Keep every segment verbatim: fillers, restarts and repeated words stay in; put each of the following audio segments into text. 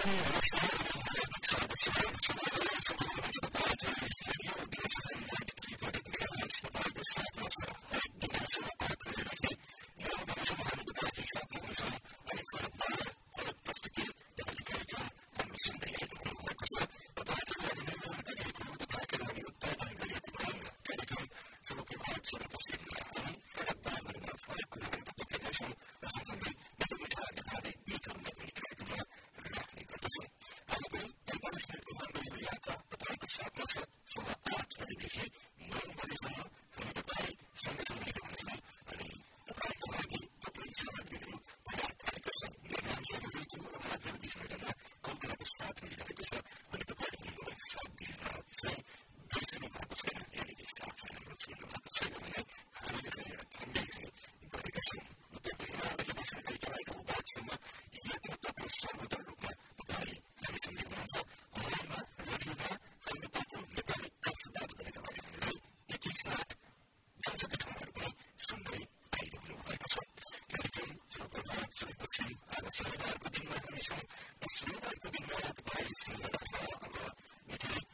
Shunibarको दिनमा, शनिबारको दिनमा तपाईँ सिंहदरबार अब मिठाई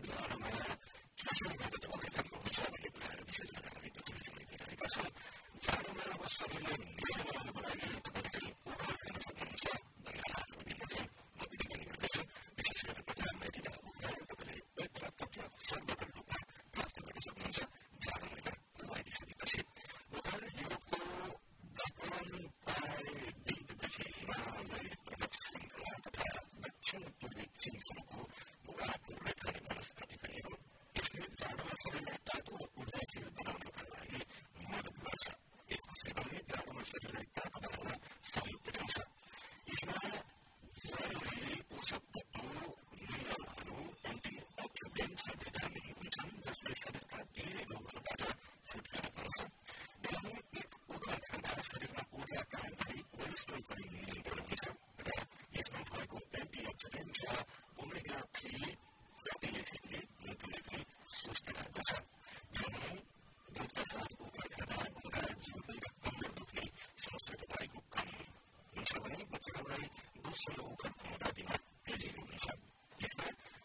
जाडोमा कसरी गर्दा तपाईँले राम्रो हुन्छ भन्ने कुराहरू विशेष गरेर हामी पछिल्लो समय गरिरहेका छौँ। जाडोमा अब शरीरलाई निलो बनाउनको लागि तपाईँले चाहिँ उखार खान सक्नुहुन्छ भनेर आजको दिनमा चाहिँ म विज्ञापन गर्दैछु। विशेष गरेर बजारमा यति बेला उखार तपाईँले पत्र पत्र शब्दको रूपमा प्राप्त गर्न सक्नुहुन्छ। जाडो महिना लगाइदिइसकेपछि उखार युरोपको व्याकरण प्राय दिनदेखि हिमालय पर्वत श्रृङ्खला तथा दक्षिण पूर्वी चीनसम्मको भूभागको रेखाले वनस्पति पनि हो। यसले जाडोमा शरीरलाई तातो र ऊर्जाशील बनाउनका लागि मद्दत गर्छ। यसको सेवनले जाडोमा शरीरलाई तातो बनाउन सहयोग पुर्याउँछ। यसमा जरुरी पोषक तत्त्व, मिनरलहरू, एन्टिअक्सिडेन्ट र भिटामिन हुन्छन् जसले शरीरका धेरै रोगहरूबाट छुटकारा पाउँछ। दिनहुँ एक उखार खाँदा शरीरमा ऊर्जा कायम रही कोलेस्ट्रोल पनि नियन्त्रण हुन्छ र यसमा भएको एन्टिअक्सिडेन्ट र ओमेगा थ्री फ्याटी एसिडले मुटुलाई पनि स्वस्थ राख्दछ। दिनहुँ दुधका साथ उखार खाँदा घुँडा, जिउकै र कम्मर दुख्ने समस्या तपाईँको कम हुन्छ भने बच्चाहरूलाई दोस्रो उखार खुवाउँदा बिमार तेजिलो हुन्छ। यसमा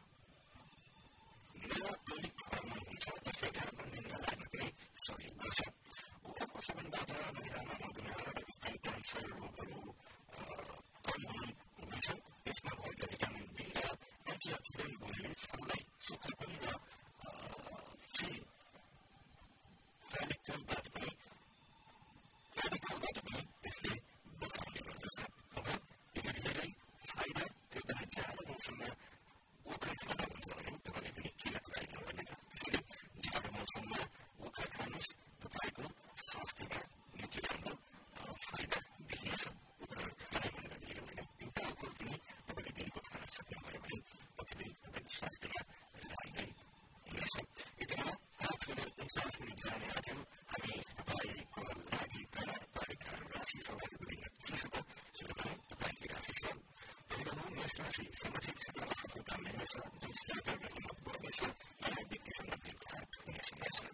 मेलाटोनिक हर्मोन हुन्छ जसले गाह्रो निन्द्रा लाग्न पनि सहयोग गर्छ। उखारको सेवनबाट महिलामा मधुमेह र स्तन क्यान्सर रोगहरू कम हुने हुन्छन्। यसमा भएको भिटामिन बी र एन्टिअक्सिडेन्ट गुणले शरीरलाई सुक्खापन र फ्री फ्यालिकलबाट पनि फ्यालिकलबाट पनि त्यसले बचाउने गर्दछ। अब यति धेरै फाइदा त्यो पनि जाडो मौसममा उखार खाँदा हुन्छ भने तपाईँले पनि किन खाइ नभनेर त्यसैले जाडो मौसममा उखार खानुहोस्। तपाईँको स्वास्थ्यमा निकै राम्रो फाइदा देखिनेछ। उखार खाना भनेर दियो भने एउटा उखार पनि तपाईँले दिनको खान सक्नुभयो भने पक्कै पनि तपाईँको स्वास्थ्यमा राम्रै हुनेछ। यतिमा पाँच बजेर उन्चास मिनट जाने आँट्यो। हामी तपाईँको लागि तयार पारेका राशि फलहरू दिन के छ त सुरु तपाईँकै राशि छ। पहिलो हो मेष राशि। सामाजिक क्षेत्रमा सफलता मिल्नेछ। जुन स्थितिबाट हिम्मत बढ्नेछ। नयाँ व्यक्तिसँग भेटघाट हुने समय छ।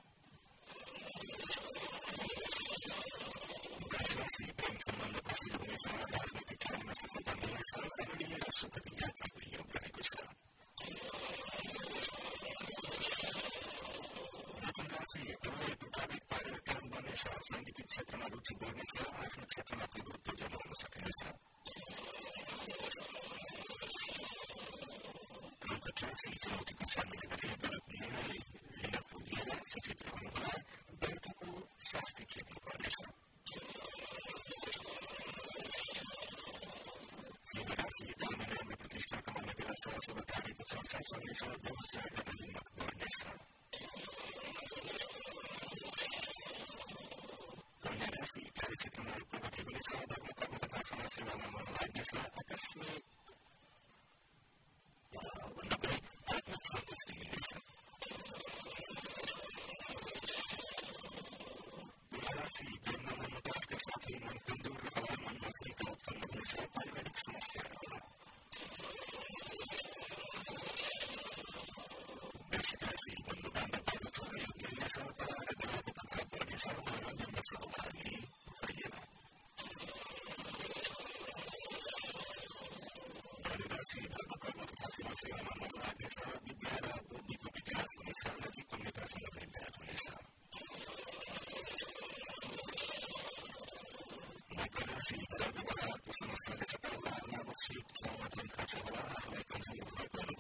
वृष राशि। प्रेम सम्बन्ध प्रसिद्ध हुनेछ। राजनैतिक कार्यमा सफलता मिल्नेछ। रमणीय र सुखद यात्राको योग रहेको छ। मिथुन राशि। प्रभावले प्रभावित पारेर काम गर्नेछ। साङ्गीतिक क्षेत्रमा रुचि बढ्नेछ। आफ्नो क्षेत्रमा प्रभुत्व जमाउन सकिनेछ। कर्कट राशि। चुनौतीको सामना गरी गलत निर्णय लिन पुगेर सचेत रहनुहोला। व्यर्थको शास्ति खेप्नु पर्नेछ। सिंह राशि। धर्म राम्रो प्रतिष्ठा कमाउने बेला शुभ कार्यको चर्चा चल्नेछ। व्यवसायबाट हिम्मत बढ्नेछ। कन्या राशि। कार्यक्षेत्रमा प्रगति हुनेछ। धर्म कर्म तथा समाजसेवामा मन लाग्नेछ। आकस्मिक भन्दा पनि आत्मिक सन्तुष्टि मिल्नेछ। तुला राशि। प्रेममा मनमुटावका साथै मन कमजोर रहला। मनमा शङ्का उत्पन्न हुनेछ। पारिवारिक समस्या रहला। वृश्चिक राशि। बन्धु बान्धवबाट सहयोग मिल्नेछ। कला र कलाको प्रभाव बढ्नेछ। मनोरञ्जनमा सहभागी भइएन। धनु राशि। धर्म कर्म तथा समाजसेवामा मन लाग्नेछ। विद्या र बुद्धिको विकास हुनेछ। नजिकको मित्रसँग भेटघाट हुनेछ। मकर राशि। धर्मबाट समस्याले सताउला। अनावश्यक ठाउँमा धन खर्च होला। आफूलाई कमजोर भएको